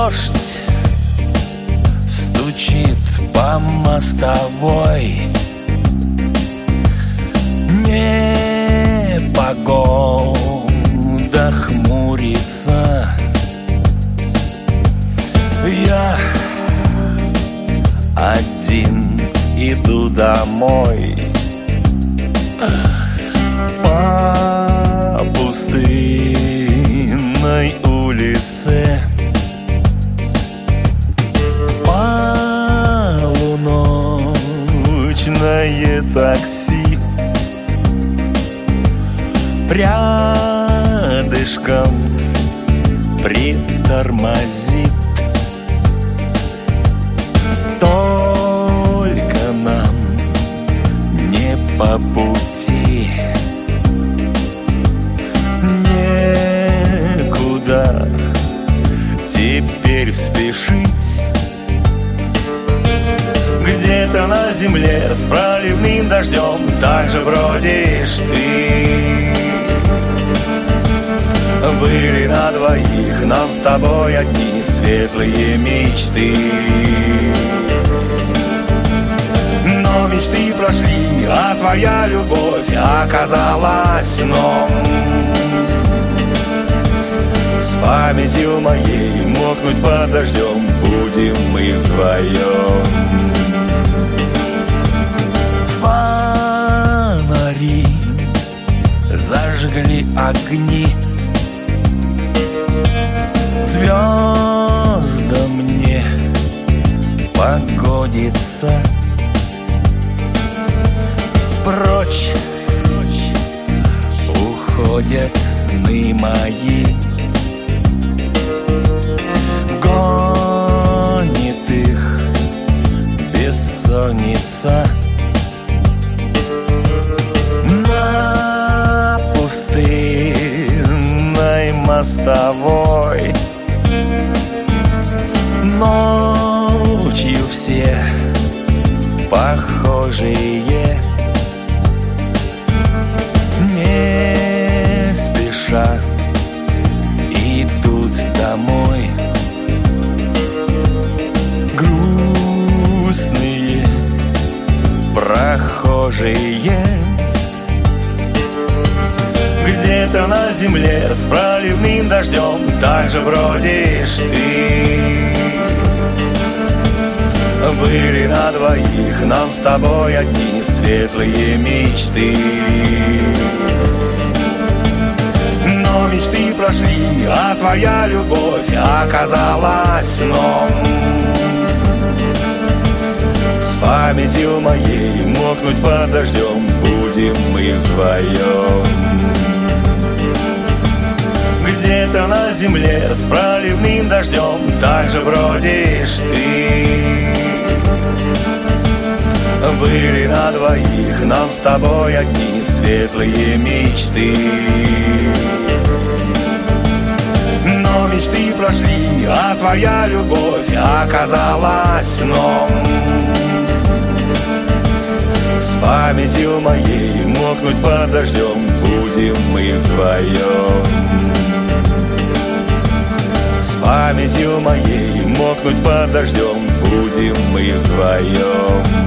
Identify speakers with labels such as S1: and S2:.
S1: Дождь стучит по мостовой, непогода хмурится. Я один иду домой по пустынной улице. Полуночное такси рядышком притормозит. Только нам не по пути, некуда теперь спешить. Где-то на земле с проливным дождем так же бродишь ты. Были на двоих нам с тобой одни светлые мечты. Но мечты прошли, а твоя любовь оказалась сном. С памятью моей мокнуть под дождем будем мы вдвоем. Фонари зажгли огни, звездам мне погодится. Прочь уходят сны мои, гонит их бессонница. На пустынной мостовой ночью все похожие, не спеша идут домой. Грустные прохожие. Где-то на земле с проливным дождем так же бродишь ты. Были на двоих нам с тобой одни светлые мечты. Но мечты прошли, а твоя любовь оказалась сном. С памятью моей мокнуть под дождем будем мы вдвоем. Где-то на земле с проливным дождем так же бродишь ты. Были на двоих нам с тобой одни светлые мечты. Но мечты прошли, а твоя любовь оказалась сном. С памятью моей мокнуть под дождем будем мы вдвоем. С памятью моей мокнуть под дождем будем мы вдвоем.